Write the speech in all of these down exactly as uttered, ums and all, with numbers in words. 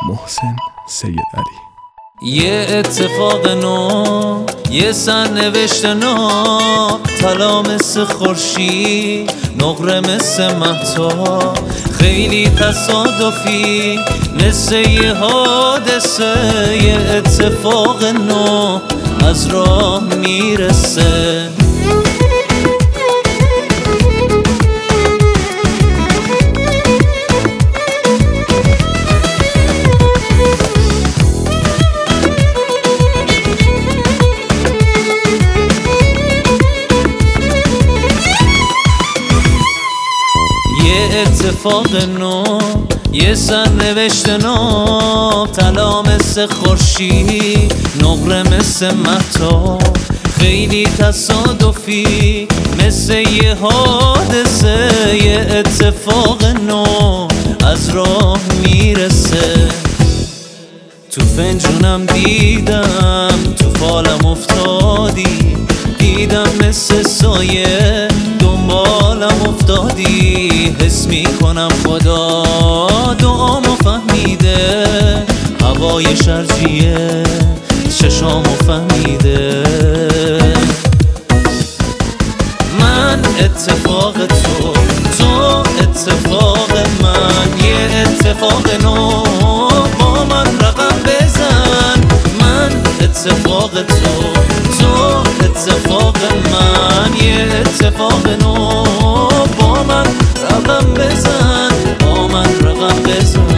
محسن سید علی. یه اتفاق نو، یه سرنوشت نو، طلا مثل خورشید، نقره مثل مهتاب، خیلی تصادفی مثل یه حادثه. یه اتفاق نو از راه میرسه. اتفاق نو، یه سرنوشت نو، طلا مثل خورشید، نقره مثل مهتاب، خیلی تصادفی مثل یه حادثه. یه اتفاق نو از راه میرسه. تو فنجونم دیدم، تو فالم افتادی، دیدم مثل سایه دنبالم افتادی. حس میکنم خدا دعامو فهمیده، هوای شرجیه چشامو فهمیده. من اتفاق تو، تو اتفاق من. یه اتفاق نو با من رقم بزن. من اتفاق تو، تو اتفاق من. یه اتفاق نو با من رقم بزن، با من رقم بزن.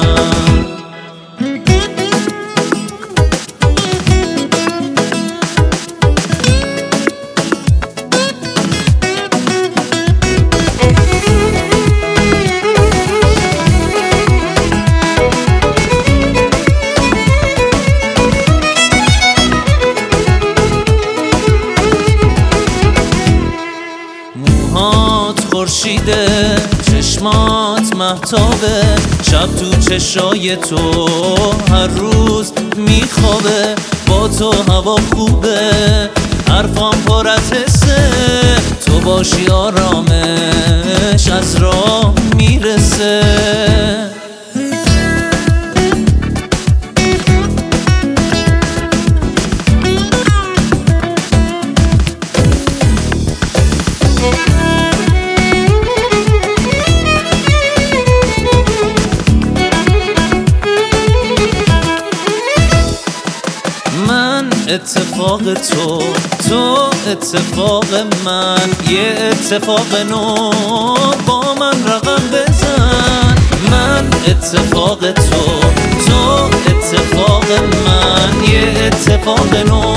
خورشیده، چشمات مهتابه، شب تو چشای تو هر روز میخوابه. با تو هوا خوبه، حرفام پر از حسه، تو باشی آرامش از راه میرسه. اتفاق تو، تو اتفاق من. یه اتفاق نو با من رقم بزن. من اتفاق تو، تو اتفاق من. یه اتفاق نو